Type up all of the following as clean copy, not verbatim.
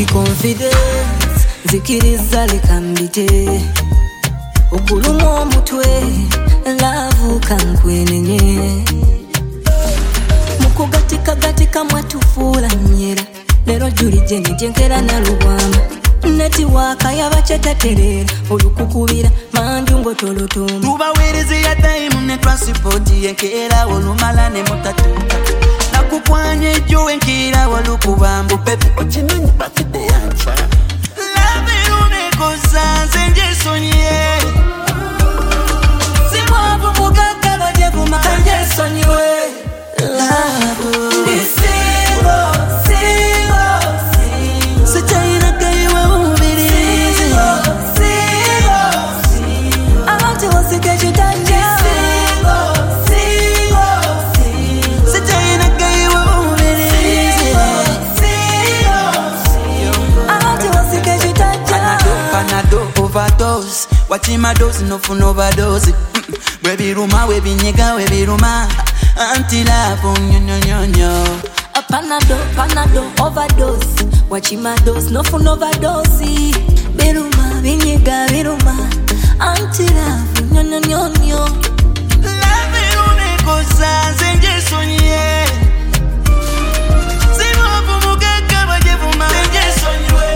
confidence zikiriza lekambite okuluma omutwe love kankwenenye mukugatika mwatufuula nyera lero julije njenkera na lubwama netiwaka yabachetaterera olukukubira manju ngotolotomo tubawereze ya time ne transport yenkera olumala ne mutatuka nakukwanye jo enkira walukubambu pepe ochimanyi bafide yancha love une kosa zenje sonye simwavu mugaka bajevu makanje sonyiwe love overdose wachima dose no fun overdose we ruma we binyega we biruma anti love nyonyonyo panado overdose wachima dose no fun overdose biruma binyega biruma anti love nyonyonyo love une kosa zenje sonye simwavu mugaka bajevuma zenje sonye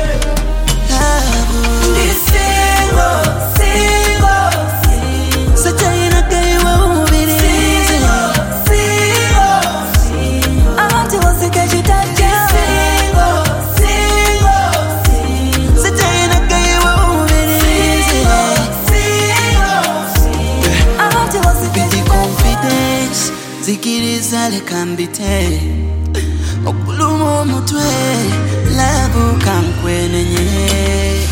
zikiriza lekambite okuluma omutwe labu kankwenenye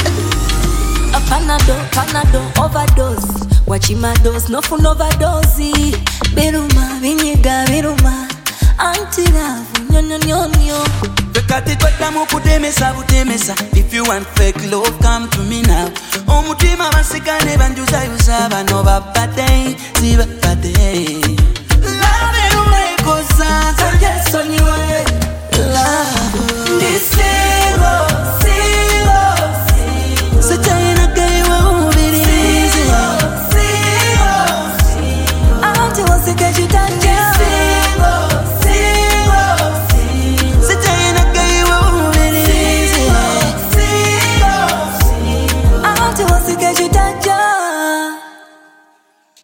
panado overdose wachima dose no fun overdose biruma binyega biruma anti love nyonyonyo bekati kweta mukutemesa butemesa if you want fake love come to me now omutima basikane banjuza yuza bano babate ziba